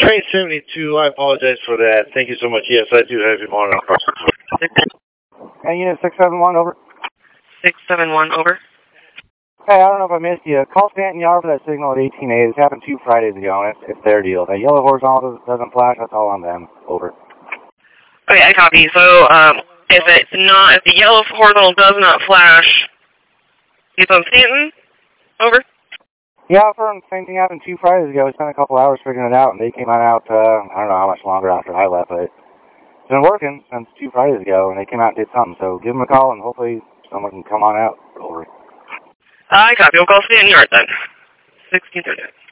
Train 72, I apologize for that. Thank you so much. Yes, I do have you on across the board. Hey, unit 671, over. 671, over. Hey, I don't know if I missed you. Call Stanton Yard for that signal at 18A. This happened 2 Fridays ago, and it's their deal. That yellow horizontal doesn't flash, that's all on them. Over. Okay, I copy. So, if the yellow horizontal does not flash, it's on Stanton? Over. Yeah, the same thing happened 2 Fridays ago. We spent a couple hours figuring it out, and they came on out, I don't know how much longer after I left, but it's been working since 2 Fridays ago, and they came out and did something. So give them a call, and hopefully someone can come on out. Over. I copy. We'll call Stanton Yard then. 1630.